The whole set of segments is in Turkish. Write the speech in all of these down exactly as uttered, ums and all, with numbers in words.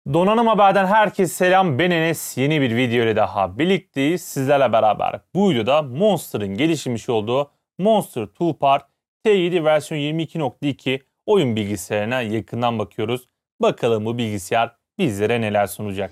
Donanım Haber'den herkese selam, ben Enes. Yeni bir video ile daha birlikteyiz sizlerle beraber. Bu videoda Monster'ın geliştirmiş olduğu Monster Toolbar T yedi versiyon yirmi iki nokta iki oyun bilgisayarına yakından bakıyoruz. Bakalım bu bilgisayar bizlere neler sunacak.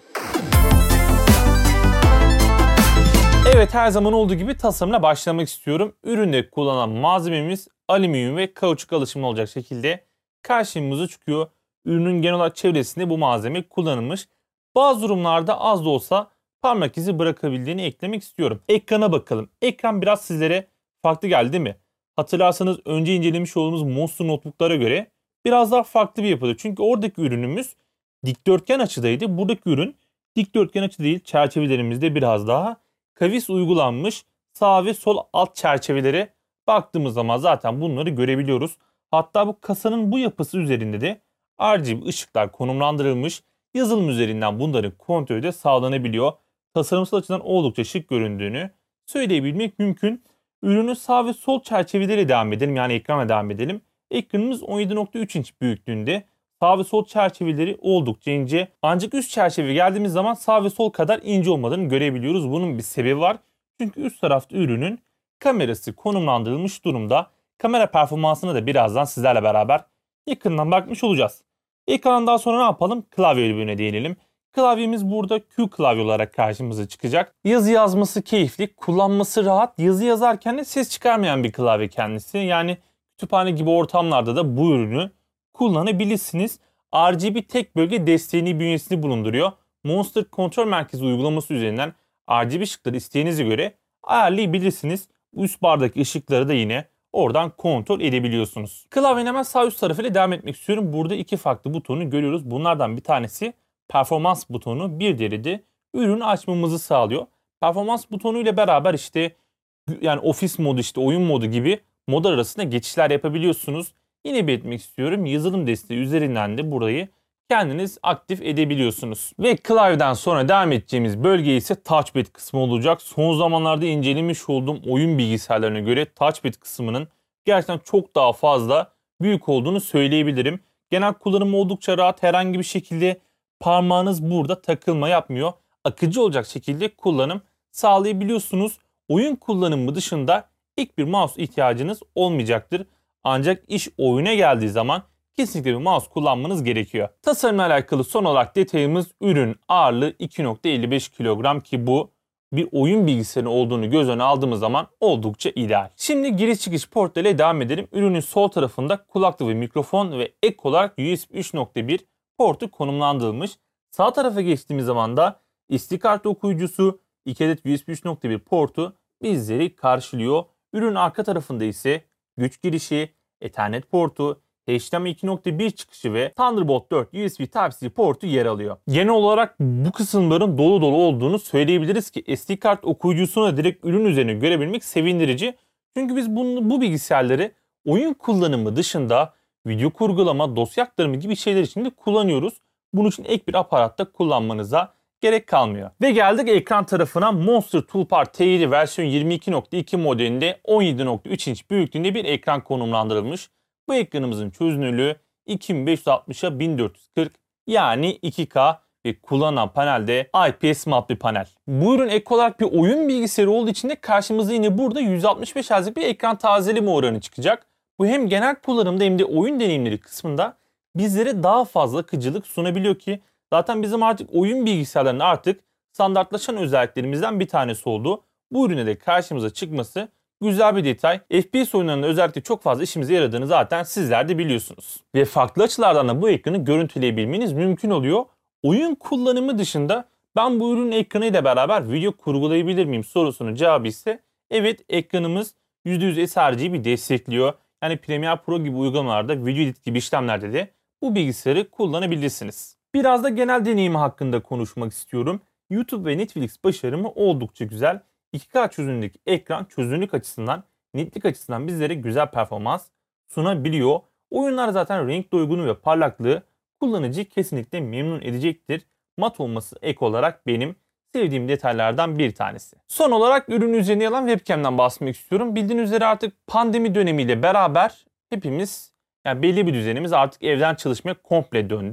Evet, her zaman olduğu gibi tasarımla başlamak istiyorum. Üründe kullanılan malzememiz alüminyum ve kauçuk alaşımlı olacak şekilde karşımıza çıkıyor. Ürünün genel olarak çevresinde bu malzeme kullanılmış. Bazı durumlarda az da olsa parmak izi bırakabildiğini eklemek istiyorum. Ekrana bakalım. Ekran biraz sizlere farklı geldi değil mi? Hatırlarsanız önce incelemiş olduğumuz Monster notebooklara göre biraz daha farklı bir yapıda. Çünkü oradaki ürünümüz dikdörtgen açıdaydı. Buradaki ürün dikdörtgen açı değil. Çerçevelerimizde biraz daha kavis uygulanmış sağ ve sol alt çerçevelere baktığımız zaman zaten bunları görebiliyoruz. Hatta bu kasanın bu yapısı üzerinde de R G B ışıklar konumlandırılmış, yazılım üzerinden bunların kontrolü de sağlanabiliyor. Tasarımsal açıdan oldukça şık göründüğünü söyleyebilmek mümkün. Ürünün sağ ve sol çerçeveleriyle devam edelim, yani ekrana devam edelim. Ekranımız on yedi nokta üç inç büyüklüğünde. Sağ ve sol çerçeveleri oldukça ince. Ancak üst çerçeve geldiğimiz zaman sağ ve sol kadar ince olmadığını görebiliyoruz. Bunun bir sebebi var. Çünkü üst tarafta ürünün kamerası konumlandırılmış durumda. Kamera performansına da birazdan sizlerle beraber yakından bakmış olacağız. Ekrandan daha sonra ne yapalım? Klavye bölümüne değinelim. Klavyemiz burada Q klavye olarak karşımıza çıkacak. Yazı yazması keyifli, kullanması rahat. Yazı yazarken de ses çıkarmayan bir klavye kendisi. Yani kütüphane gibi ortamlarda da bu ürünü kullanabilirsiniz. R G B tek bölge desteğini bünyesinde bulunduruyor. Monster kontrol merkezi uygulaması üzerinden R G B ışıkları isteğinize göre ayarlayabilirsiniz. Üst bardaki ışıkları da yine oradan kontrol edebiliyorsunuz. Klavyenin hemen sağ üst tarafıyla devam etmek istiyorum. Burada iki farklı butonu görüyoruz. Bunlardan bir tanesi performans butonu, bir diğeri de ürünü açmamızı sağlıyor. Performans butonu ile beraber işte yani ofis modu, işte oyun modu gibi modlar arasında geçişler yapabiliyorsunuz. Yine belirtmek istiyorum, yazılım desteği üzerinden de burayı kendiniz aktif edebiliyorsunuz. Ve klavyeden sonra devam edeceğimiz bölge ise touchpad kısmı olacak. Son zamanlarda incelemiş olduğum oyun bilgisayarlarına göre touchpad kısmının gerçekten çok daha fazla büyük olduğunu söyleyebilirim. Genel kullanımı oldukça rahat, herhangi bir şekilde parmağınız burada takılma yapmıyor. Akıcı olacak şekilde kullanım sağlayabiliyorsunuz. Oyun kullanımı dışında ek bir mouse ihtiyacınız olmayacaktır. Ancak iş oyuna geldiği zaman kesinlikle bir mouse kullanmanız gerekiyor. Tasarımla alakalı son olarak detayımız ürün ağırlığı iki nokta elli beş kilogram ki bu bir oyun bilgisayarı olduğunu göz önüne aldığımız zaman oldukça ideal. Şimdi giriş çıkış portlarıyla devam edelim. Ürünün sol tarafında kulaklık ve mikrofon ve ek olarak U S B üç nokta bir portu konumlandırılmış. Sağ tarafa geçtiğimiz zaman da S D kart okuyucusu, iki adet U S B üç nokta bir portu bizleri karşılıyor. Ürünün arka tarafında ise güç girişi, Ethernet portu, H D M I iki nokta bir çıkışı ve Thunderbolt dört U S B Type-C portu yer alıyor. Genel olarak bu kısımların dolu dolu olduğunu söyleyebiliriz ki S D kart okuyucusunu da direkt ürün üzerine görebilmek sevindirici. Çünkü biz bunu, bu bilgisayarları oyun kullanımı dışında video kurgulama, dosya aktarımı gibi şeyler için de kullanıyoruz. Bunun için ek bir aparatta kullanmanıza gerek kalmıyor. Ve geldik ekran tarafına. Monster Toolbar T yedi versiyon yirmi iki nokta iki modelinde on yedi nokta üç inç büyüklüğünde bir ekran konumlandırılmış. Bu ekranımızın çözünürlüğü iki bin beş yüz altmışa bin dört yüz kırk yani iki K ve kullanılan panelde I P S mat bir panel. Bu ürün ek olarak bir oyun bilgisayarı olduğu için de karşımıza yine burada yüz altmış beş Hz'lik bir ekran tazeleme oranı çıkacak. Bu hem genel kullanımda hem de oyun deneyimleri kısmında bizlere daha fazla akıcılık sunabiliyor ki zaten bizim artık oyun bilgisayarlarının artık standartlaşan özelliklerimizden bir tanesi oldu. Bu ürüne de karşımıza çıkması güzel bir detay. F P S oyunlarında özellikle çok fazla işimize yaradığını zaten sizler de biliyorsunuz. Ve farklı açılardan da bu ekranı görüntüleyebilmeniz mümkün oluyor. Oyun kullanımı dışında ben bu ürünün ekranıyla beraber video kurgulayabilir miyim sorusunun cevabı ise evet, ekranımız yüzde yüz sRGB destekliyor. Yani Premiere Pro gibi uygulamalarda, video edit gibi işlemlerde de bu bilgisayarı kullanabilirsiniz. Biraz da genel deneyimi hakkında konuşmak istiyorum. YouTube ve Netflix başarımı oldukça güzel. iki K çözünürlük ekran çözünürlük açısından, netlik açısından bizlere güzel performans sunabiliyor. Oyunlar zaten renk doygunu ve parlaklığı kullanıcıyı kesinlikle memnun edecektir. Mat olması ek olarak benim sevdiğim detaylardan bir tanesi. Son olarak ürün üzerine yer alan webcam'den bahsetmek istiyorum. Bildiğiniz üzere artık pandemi dönemiyle beraber hepimiz, yani belli bir düzenimiz artık evden çalışmaya komple döndü.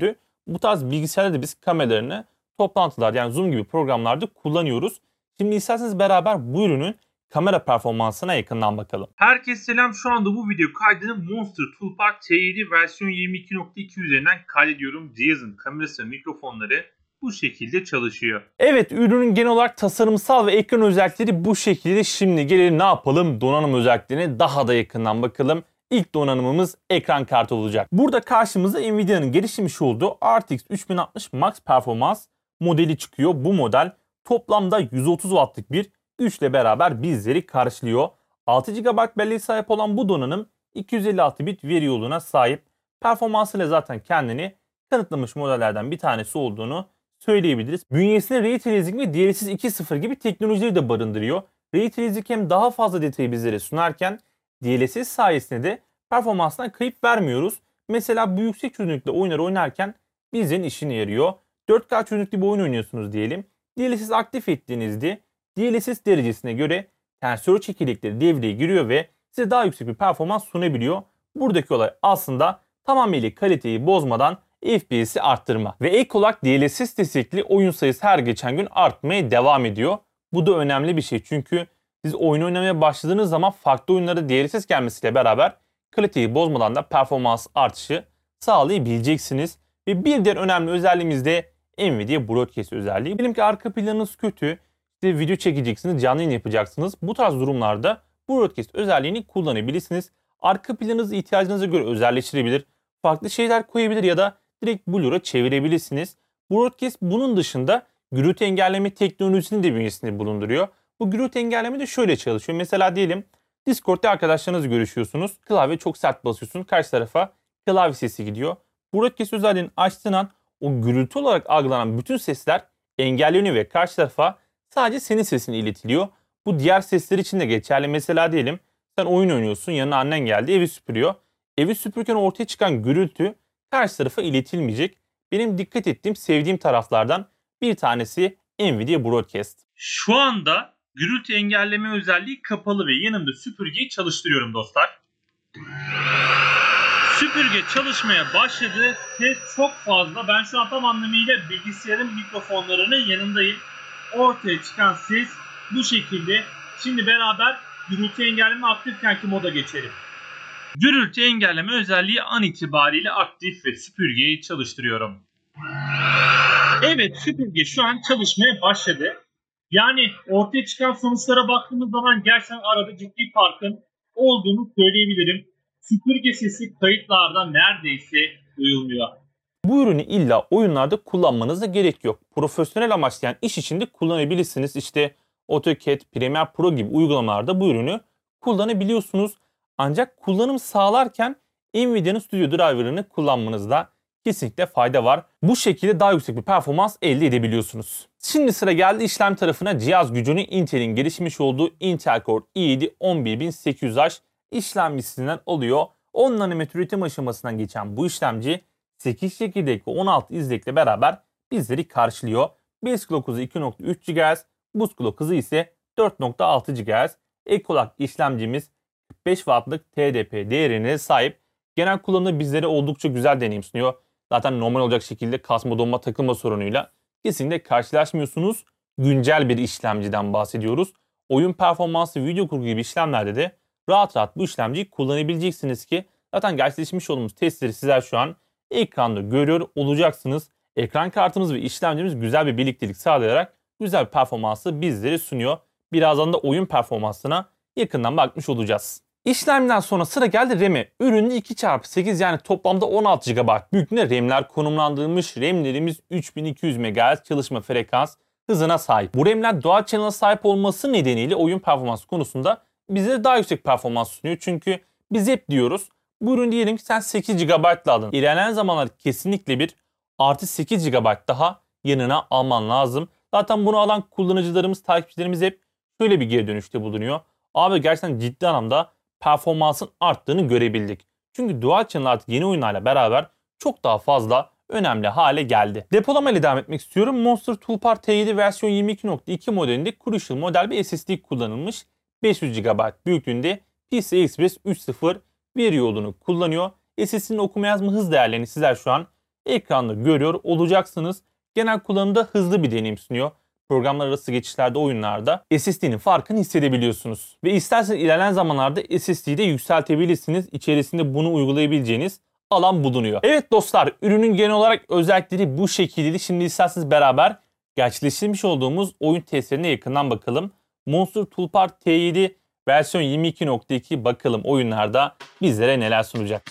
Bu tarz bilgisayarda da biz kameralarını toplantılar yani Zoom gibi programlarda kullanıyoruz. Şimdi isterseniz beraber bu ürünün kamera performansına yakından bakalım. Herkese selam. Şu anda bu video kaydını Monster Toolpart T yedi versiyon yirmi iki nokta iki üzerinden kaydediyorum. Cihazın kamerası ve mikrofonları bu şekilde çalışıyor. Evet, ürünün genel olarak tasarımsal ve ekran özellikleri bu şekilde. Şimdi gelelim ne yapalım? Donanım özelliklerine daha da yakından bakalım. İlk donanımımız ekran kartı olacak. Burada karşımıza Nvidia'nın geliştirmiş olduğu R T X üç bin altmış Max Performans modeli çıkıyor. Bu model toplamda yüz otuz wattlık bir güçle beraber bizleri karşılıyor. altı gigabayt belleğe sahip olan bu donanım iki yüz elli altı bit veri yoluna sahip. Performansıyla zaten kendini kanıtlamış modellerden bir tanesi olduğunu söyleyebiliriz. Bünyesinde Ray Tracing ve D L S S iki nokta sıfır gibi teknolojileri de barındırıyor. Ray Tracing hem daha fazla detayı bizlere sunarken D L S S sayesinde de performanstan kayıp vermiyoruz. Mesela bu yüksek çözünürlükte oyunlar oynarken bizlerin işine yarıyor. dört K çözünürlüklü bir oyun oynuyorsunuz diyelim. D L S S aktif ettiğinizde D L S S derecesine göre tensör çekirdekleri devreye giriyor ve size daha yüksek bir performans sunabiliyor. Buradaki olay aslında tamamıyla kaliteyi bozmadan F P S'i arttırma. Ve ek olarak D L S S destekli oyun sayısı her geçen gün artmaya devam ediyor. Bu da önemli bir şey çünkü siz oyun oynamaya başladığınız zaman farklı oyunlara D L S S gelmesiyle beraber kaliteyi bozmadan da performans artışı sağlayabileceksiniz. Ve bir diğer önemli özelliğimiz de Nvidia Broadcast özelliği. Diyelim ki arka planınız kötü, işte video çekeceksiniz, canlı yayın yapacaksınız. Bu tarz durumlarda Broadcast özelliğini kullanabilirsiniz. Arka planınızı ihtiyacınıza göre özelleştirebilir, farklı şeyler koyabilir ya da direkt Blur'a çevirebilirsiniz. Broadcast bunun dışında gürültü engelleme teknolojisini de bünyesinde bulunduruyor. Bu gürültü engelleme de şöyle çalışıyor. Mesela diyelim Discord'da arkadaşlarınızla görüşüyorsunuz. Klavye çok sert basıyorsunuz. Karşı tarafa klavye sesi gidiyor. Broadcast özelliğini açtığın an o gürültü olarak algılanan bütün sesler engelleniyor ve karşı tarafa sadece senin sesine iletiliyor. Bu diğer sesler için de geçerli. Mesela diyelim sen oyun oynuyorsun, yanına annen geldi, evi süpürüyor. Evi süpürürken ortaya çıkan gürültü karşı tarafa iletilmeyecek. Benim dikkat ettiğim, sevdiğim taraflardan bir tanesi Nvidia Broadcast. Şu anda gürültü engelleme özelliği kapalı ve yanımda süpürgeyi çalıştırıyorum dostlar. Süpürge çalışmaya başladı. Ses çok fazla. Ben şu an tam anlamıyla bilgisayarın mikrofonlarının yanındayım. Ortaya çıkan ses bu şekilde. Şimdi beraber gürültü engelleme aktifkenki moda geçelim. Gürültü engelleme özelliği an itibariyle aktif ve süpürgeyi çalıştırıyorum. Evet, süpürge şu an çalışmaya başladı. Yani ortaya çıkan sonuçlara baktığımız zaman gerçekten arada ciddi farkın olduğunu söyleyebilirim. Süpürge sesi kayıtlarda neredeyse duyulmuyor. Bu ürünü illa oyunlarda kullanmanıza gerek yok. Profesyonel amaçlayan iş için de kullanabilirsiniz. İşte AutoCAD, Premiere Pro gibi uygulamalarda bu ürünü kullanabiliyorsunuz. Ancak kullanım sağlarken Nvidia'nın Studio Driver'ını kullanmanızda kesinlikle fayda var. Bu şekilde daha yüksek bir performans elde edebiliyorsunuz. Şimdi sıra geldi işlem tarafına. Cihaz gücünü Intel'in gelişmiş olduğu Intel Core i yedi on bir bin sekiz yüz H işlemcisinden alıyor. on nanometre üretim aşamasından geçen bu işlemci sekiz çekirdek ve on altı izlekle beraber bizleri karşılıyor. Base Clock hızı iki nokta üç gigahertz, Boost Clock hızı ise dört nokta altı gigahertz. Ek olarak işlemcimiz kırk beş wattlık T D P değerine sahip. Genel kullanımda bizlere oldukça güzel deneyim sunuyor. Zaten normal olacak şekilde kasma donma takılma sorunuyla kesinlikle karşılaşmıyorsunuz. Güncel bir işlemciden bahsediyoruz. Oyun performansı, video kurgu gibi işlemlerde de rahat rahat bu işlemciyi kullanabileceksiniz ki zaten gerçekleşmiş olduğumuz testleri sizler şu an ekranda görüyor olacaksınız. Ekran kartımız ve işlemcimiz güzel bir birliktelik sağlayarak güzel bir performansı bizlere sunuyor. Birazdan da oyun performansına yakından bakmış olacağız. İşlemden sonra sıra geldi RAM'e. Üründe iki çarpı sekiz yani toplamda on altı gigabayt büyüklüğünde RAM'ler konumlandırılmış. RAM'lerimiz üç bin iki yüz megahertz çalışma frekans hızına sahip. Bu RAM'ler Dual Channel'a sahip olması nedeniyle oyun performansı konusunda bize daha yüksek performans sunuyor. Çünkü biz hep diyoruz bu ürün diyelim ki sen sekiz gigabayt'la aldın. İlerleyen zamanlar kesinlikle bir artı sekiz gigabayt daha yanına alman lazım. Zaten bunu alan kullanıcılarımız, takipçilerimiz hep şöyle bir geri dönüşte bulunuyor. Abi gerçekten ciddi anlamda performansın arttığını görebildik. Çünkü Dual Channel artık yeni oyunlarla beraber çok daha fazla önemli hale geldi. Depolama ile devam etmek istiyorum. Monster Toolpart T yedi versiyon yirmi iki nokta iki modelinde Crucial model bir S S D kullanılmış. beş yüz gigabayt büyüklüğünde P C I Express üç nokta sıfır veri yolunu kullanıyor. S S D'nin okuma yazma hız değerlerini sizler şu an ekranda görüyor olacaksınız. Genel kullanımda hızlı bir deneyim sunuyor. Programlar arası geçişlerde, oyunlarda S S D'nin farkını hissedebiliyorsunuz. Ve isterseniz ilerleyen zamanlarda S S D'yi de yükseltebilirsiniz. İçerisinde bunu uygulayabileceğiniz alan bulunuyor. Evet dostlar, ürünün genel olarak özellikleri bu şekildeydi. Şimdi isterseniz beraber gerçekleştirmiş olduğumuz oyun testlerine yakından bakalım. Monster Toolbar T yedi versiyon yirmi iki nokta iki bakalım oyunlarda bizlere neler sunacak.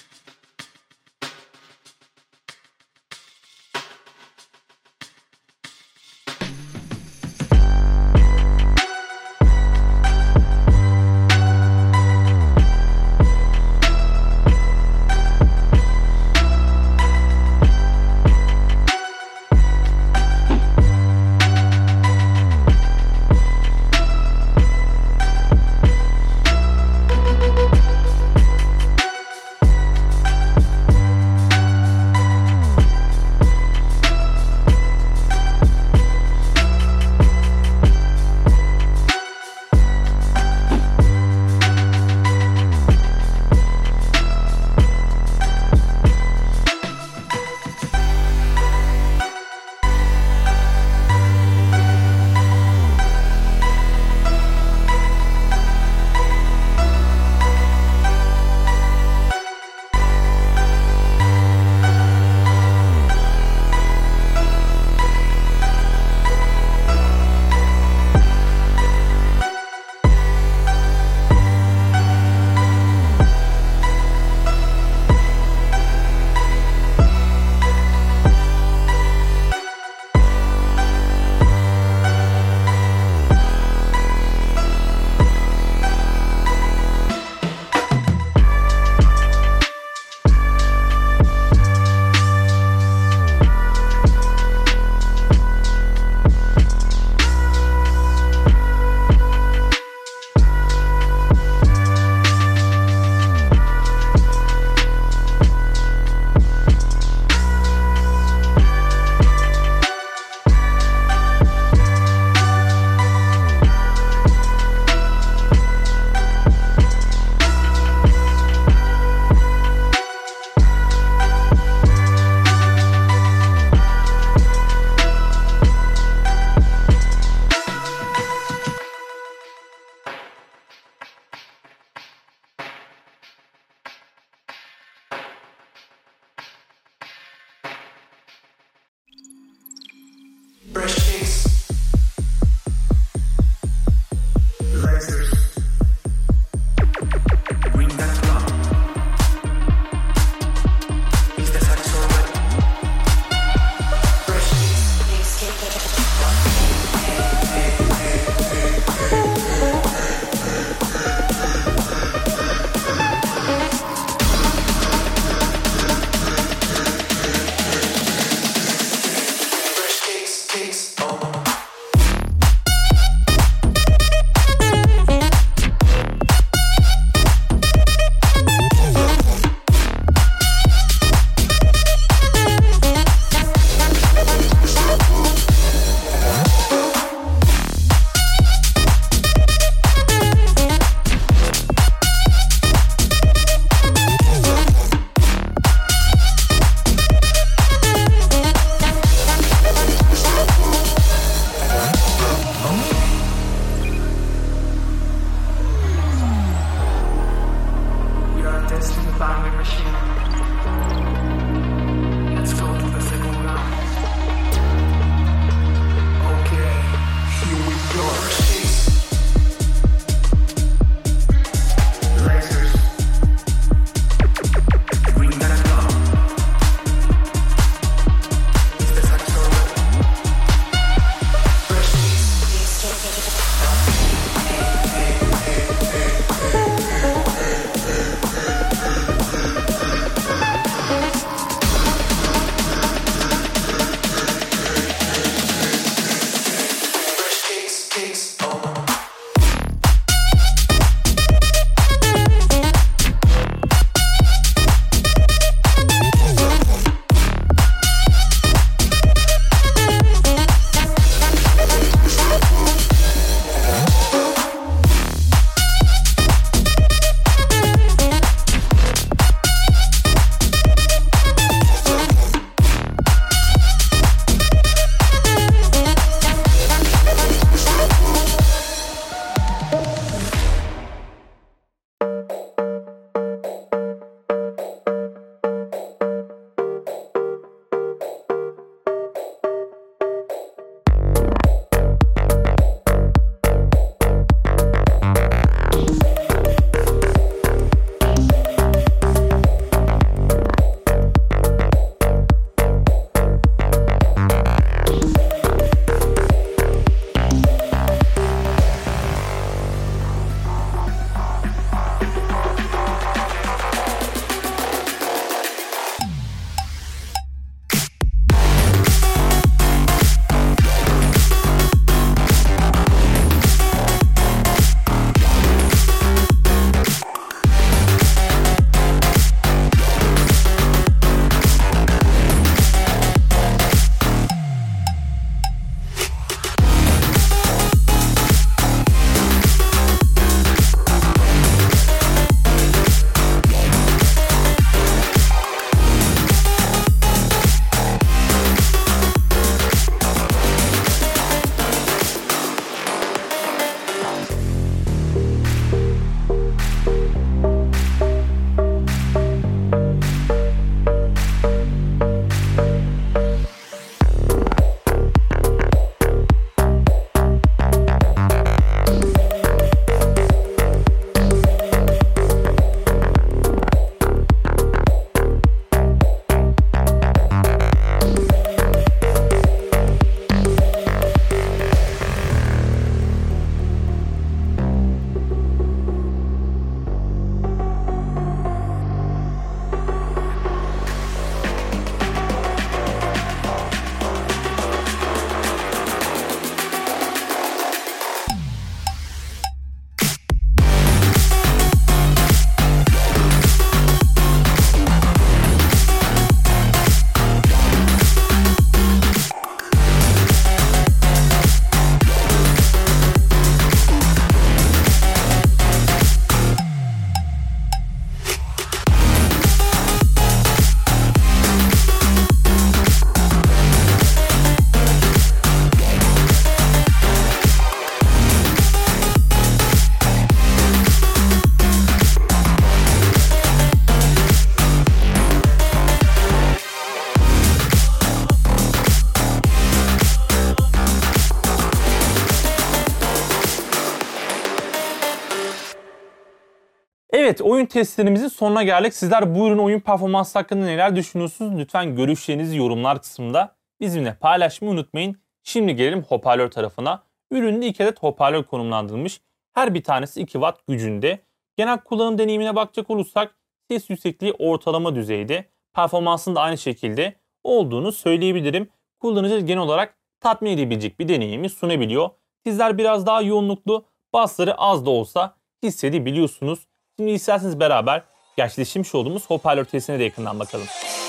Evet, oyun testlerimizin sonuna geldik. Sizler bu ürün oyun performansı hakkında neler düşünüyorsunuz? Lütfen görüşlerinizi yorumlar kısmında bizimle paylaşmayı unutmayın. Şimdi gelelim hoparlör tarafına. Üründe iki adet hoparlör konumlandırılmış. Her bir tanesi iki watt gücünde. Genel kullanım deneyimine bakacak olursak ses yüksekliği ortalama düzeyde. Performansın da aynı şekilde olduğunu söyleyebilirim. Kullanıcı genel olarak tatmin edebilecek bir deneyimi sunabiliyor. Sizler biraz daha yoğunluklu, basları az da olsa hissedebiliyorsunuz. Şimdi isterseniz beraber gerçekleştirmiş olduğumuz hoparlör testine de yakından bakalım.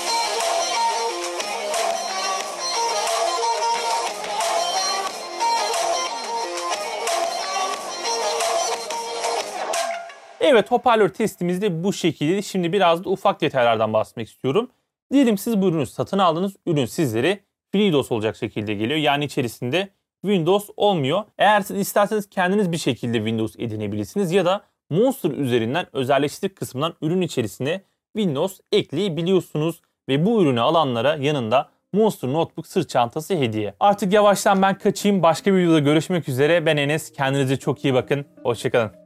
Evet, hoparlör testimiz de bu şekilde. Şimdi biraz da ufak detaylardan bahsetmek istiyorum. Diyelim siz bu ürünü satın aldınız. Ürün sizlere FreeDOS olacak şekilde geliyor. Yani içerisinde Windows olmuyor. Eğer siz isterseniz kendiniz bir şekilde Windows edinebilirsiniz ya da Monster üzerinden özelleştirdik kısmından ürün içerisine Windows ekleyebiliyorsunuz. Ve bu ürünü alanlara yanında Monster Notebook sırt çantası hediye. Artık yavaştan ben kaçayım. Başka bir videoda görüşmek üzere. Ben Enes. Kendinize çok iyi bakın. Hoşçakalın.